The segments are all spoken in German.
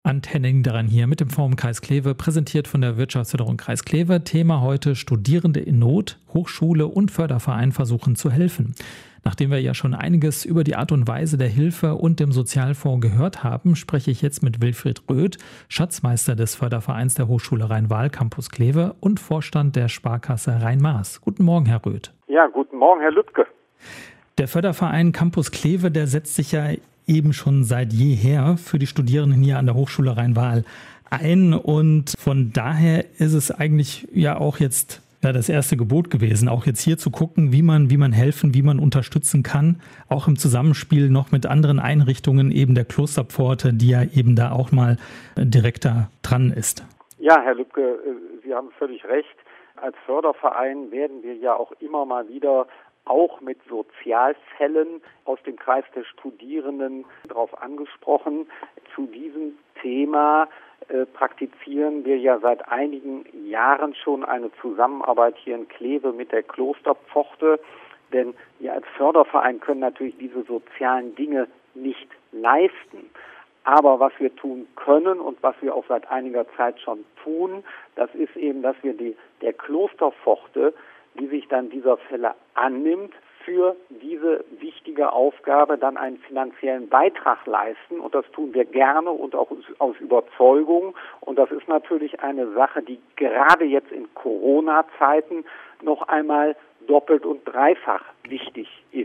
Arndt Henning daran hier mit dem Forum Kreis Kleve, präsentiert von der Wirtschaftsförderung Kreis Kleve. Thema heute: Studierende in Not, Hochschule und Förderverein versuchen zu helfen. Nachdem wir ja schon einiges über die Art und Weise der Hilfe und dem Sozialfonds gehört haben, spreche ich jetzt mit Wilfried Röth, Schatzmeister des Fördervereins der Hochschule Rhein-Waal Campus Kleve und Vorstand der Sparkasse Rhein-Maas. Guten Morgen, Herr Röth. Ja, guten Morgen, Herr Lübke. Der Förderverein Campus Kleve, der setzt sich ja eben schon seit jeher für die Studierenden hier an der Hochschule Rhein-Waal ein. Und von daher ist es eigentlich ja auch jetzt das erste Gebot gewesen, auch jetzt hier zu gucken, wie man helfen, wie man unterstützen kann, auch im Zusammenspiel noch mit anderen Einrichtungen, eben der Klosterpforte, die ja eben da auch mal direkter dran ist. Ja, Herr Lübke, Sie haben völlig recht. Als Förderverein werden wir ja auch immer mal wieder auch mit Sozialfällen aus dem Kreis der Studierenden darauf angesprochen. Zu diesem Thema praktizieren wir ja seit einigen Jahren schon eine Zusammenarbeit hier in Kleve mit der Klosterpforte, denn wir als Förderverein können natürlich diese sozialen Dinge nicht leisten. Aber was wir tun können und was wir auch seit einiger Zeit schon tun, das ist eben, dass wir der Klosterpforte, die sich dann dieser Fälle annimmt, für diese wichtige Aufgabe dann einen finanziellen Beitrag leisten. Und das tun wir gerne und auch aus Überzeugung. Und das ist natürlich eine Sache, die gerade jetzt in Corona-Zeiten noch einmal doppelt und dreifach wichtig ist.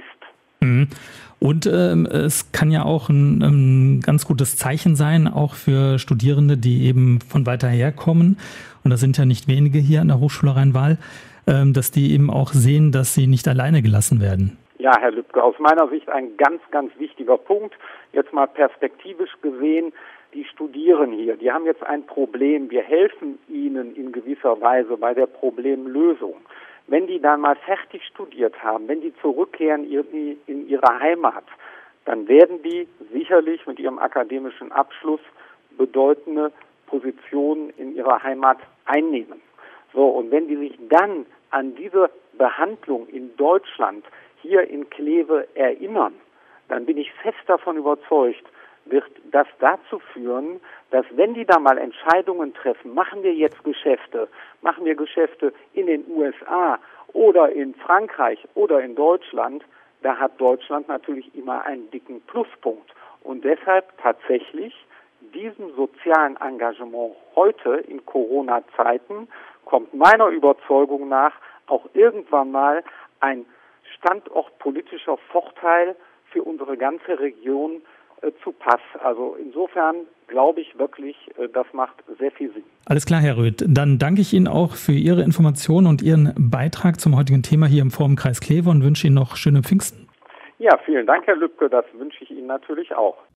Und es kann ja auch ein ganz gutes Zeichen sein, auch für Studierende, die eben von weiter her kommen. Und das sind ja nicht wenige hier an der Hochschule Rhein-Waal, dass die eben auch sehen, dass sie nicht alleine gelassen werden. Ja, Herr Lübke, aus meiner Sicht ein ganz, ganz wichtiger Punkt. Jetzt mal perspektivisch gesehen, die Studierenden hier, die haben jetzt ein Problem. Wir helfen ihnen in gewisser Weise bei der Problemlösung. Wenn die dann mal fertig studiert haben, wenn die zurückkehren in ihre Heimat, dann werden die sicherlich mit ihrem akademischen Abschluss bedeutende Positionen in ihrer Heimat einnehmen. So, und wenn die sich dann an diese Behandlung in Deutschland hier in Kleve erinnern, dann bin ich fest davon überzeugt, wird das dazu führen, dass wenn die da mal Entscheidungen treffen, machen wir Geschäfte in den USA oder in Frankreich oder in Deutschland, da hat Deutschland natürlich immer einen dicken Pluspunkt. Und deshalb tatsächlich diesem sozialen Engagement heute in Corona-Zeiten kommt meiner Überzeugung nach auch irgendwann mal ein standortpolitischer Vorteil für unsere ganze Region zu Pass. Also insofern glaube ich wirklich, das macht sehr viel Sinn. Alles klar, Herr Röth. Dann danke ich Ihnen auch für Ihre Informationen und Ihren Beitrag zum heutigen Thema hier im Forum Kreis Kleve und wünsche Ihnen noch schöne Pfingsten. Ja, vielen Dank, Herr Lübke. Das wünsche ich Ihnen natürlich auch.